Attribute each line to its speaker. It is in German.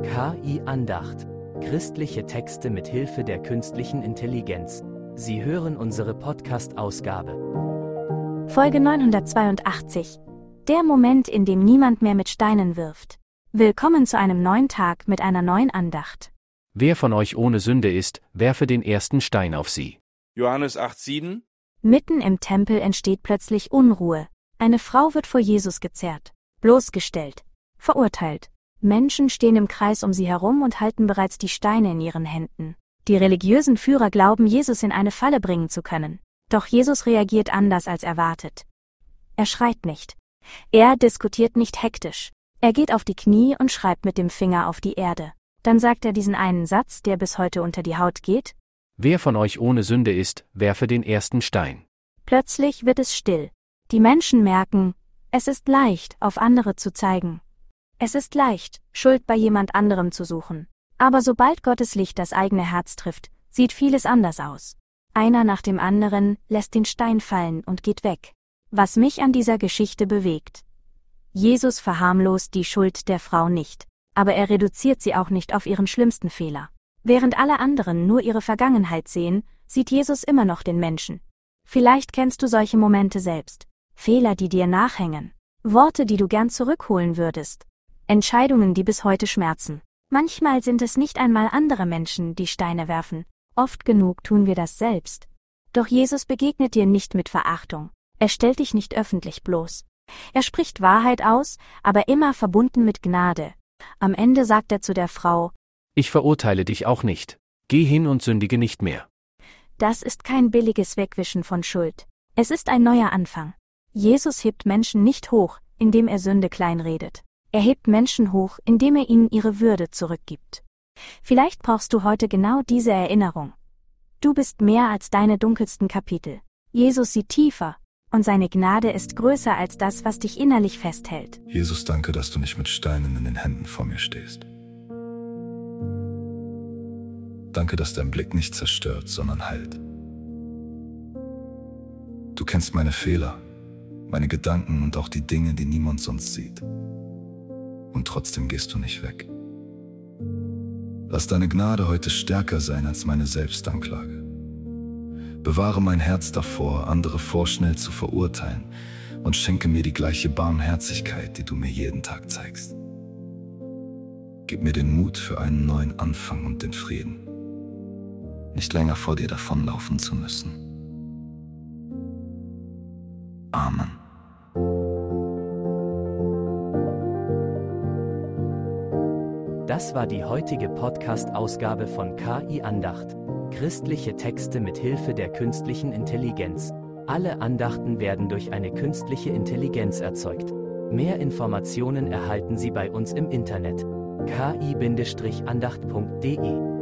Speaker 1: KI Andacht. Christliche Texte mit Hilfe der künstlichen Intelligenz. Sie hören unsere Podcast-Ausgabe.
Speaker 2: Folge 982. Der Moment, in dem niemand mehr mit Steinen wirft. Willkommen zu einem neuen Tag mit einer neuen Andacht.
Speaker 3: Wer von euch ohne Sünde ist, werfe den ersten Stein auf sie.
Speaker 4: Johannes 8,7.
Speaker 2: Mitten im Tempel entsteht plötzlich Unruhe. Eine Frau wird vor Jesus gezerrt, bloßgestellt, verurteilt. Menschen stehen im Kreis um sie herum und halten bereits die Steine in ihren Händen. Die religiösen Führer glauben, Jesus in eine Falle bringen zu können. Doch Jesus reagiert anders als erwartet. Er schreit nicht. Er diskutiert nicht hektisch. Er geht auf die Knie und schreibt mit dem Finger auf die Erde. Dann sagt er diesen einen Satz, der bis heute unter die Haut geht.
Speaker 3: Wer von euch ohne Sünde ist, werfe den ersten Stein.
Speaker 2: Plötzlich wird es still. Die Menschen merken, es ist leicht, auf andere zu zeigen. Es ist leicht, Schuld bei jemand anderem zu suchen. Aber sobald Gottes Licht das eigene Herz trifft, sieht vieles anders aus. Einer nach dem anderen lässt den Stein fallen und geht weg. Was mich an dieser Geschichte bewegt. Jesus verharmlost die Schuld der Frau nicht, aber er reduziert sie auch nicht auf ihren schlimmsten Fehler. Während alle anderen nur ihre Vergangenheit sehen, sieht Jesus immer noch den Menschen. Vielleicht kennst du solche Momente selbst. Fehler, die dir nachhängen. Worte, die du gern zurückholen würdest. Entscheidungen, die bis heute schmerzen. Manchmal sind es nicht einmal andere Menschen, die Steine werfen. Oft genug tun wir das selbst. Doch Jesus begegnet dir nicht mit Verachtung. Er stellt dich nicht öffentlich bloß. Er spricht Wahrheit aus, aber immer verbunden mit Gnade. Am Ende sagt er zu der Frau:
Speaker 3: Ich verurteile dich auch nicht. Geh hin und sündige nicht mehr.
Speaker 2: Das ist kein billiges Wegwischen von Schuld. Es ist ein neuer Anfang. Jesus hebt Menschen nicht hoch, indem er Sünde kleinredet. Er hebt Menschen hoch, indem er ihnen ihre Würde zurückgibt. Vielleicht brauchst du heute genau diese Erinnerung. Du bist mehr als deine dunkelsten Kapitel. Jesus sieht tiefer, und seine Gnade ist größer als das, was dich innerlich festhält.
Speaker 5: Jesus, danke, dass du nicht mit Steinen in den Händen vor mir stehst. Danke, dass dein Blick nicht zerstört, sondern heilt. Du kennst meine Fehler, meine Gedanken und auch die Dinge, die niemand sonst sieht. Und trotzdem gehst du nicht weg. Lass deine Gnade heute stärker sein als meine Selbstanklage. Bewahre mein Herz davor, andere vorschnell zu verurteilen, und schenke mir die gleiche Barmherzigkeit, die du mir jeden Tag zeigst. Gib mir den Mut für einen neuen Anfang und den Frieden, nicht länger vor dir davonlaufen zu müssen. Amen.
Speaker 1: Das war die heutige Podcast-Ausgabe von KI Andacht. Christliche Texte mit Hilfe der künstlichen Intelligenz. Alle Andachten werden durch eine künstliche Intelligenz erzeugt. Mehr Informationen erhalten Sie bei uns im Internet: ki-andacht.de